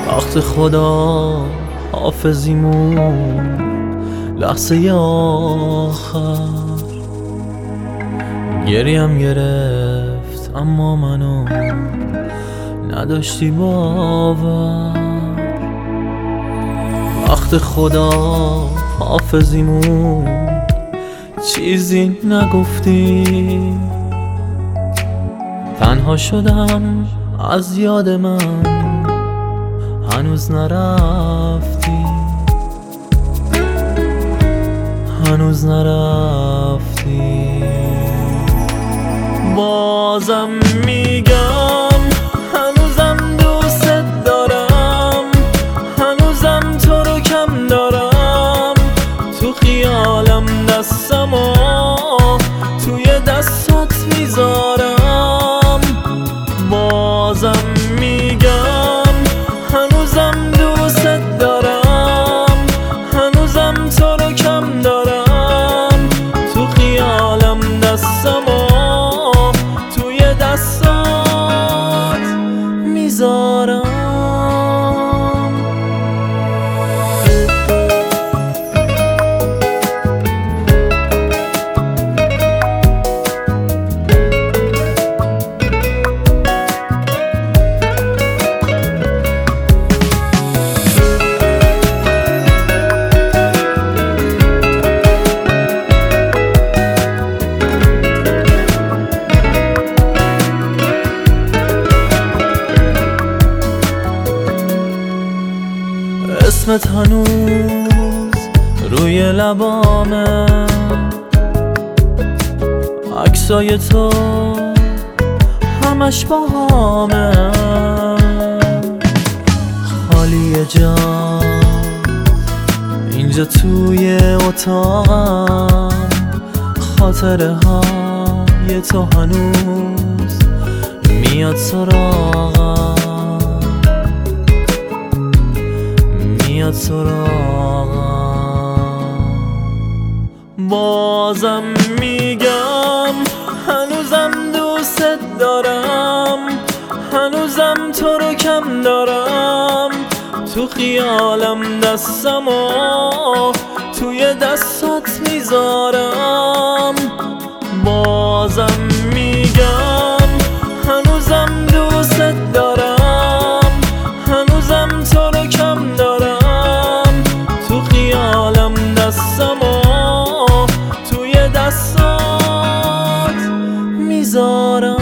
وقت خدا حافظیمون لحظه آخر گریم گرفت اما منو نداشتی باور. وقت خدا حافظیمون چیزی نگفتی، تنها شدم از یاد من هنوز نرفتی، هنوز نرفتی. بازم میگم هنوزم دوست دارم، هنوزم تو رو کم دارم. تو خیالم دستمو توی دستات میذارم. بازم میگم هنوزم دوست دارم، هنوزم تو رو کم دارم. تو خیالم دستمو توی دستات میذارم. اسمت هنوز روی لبامه، عکسای تو همش باهامه. خالیه جا اینجا توی اتاقم، خاطره های تو هنوز میاد سراغم، میاد سراغم. بازم میگم هنوزم دوست دارم، هنوزم تو رو کم دارم. تو خیالم دستمو توی دستات میذارم. بازم میگم هنوزم دوست دارم، هنوزم تو رو کم دارم. تو خیالم دستمو توی دستات میذارم.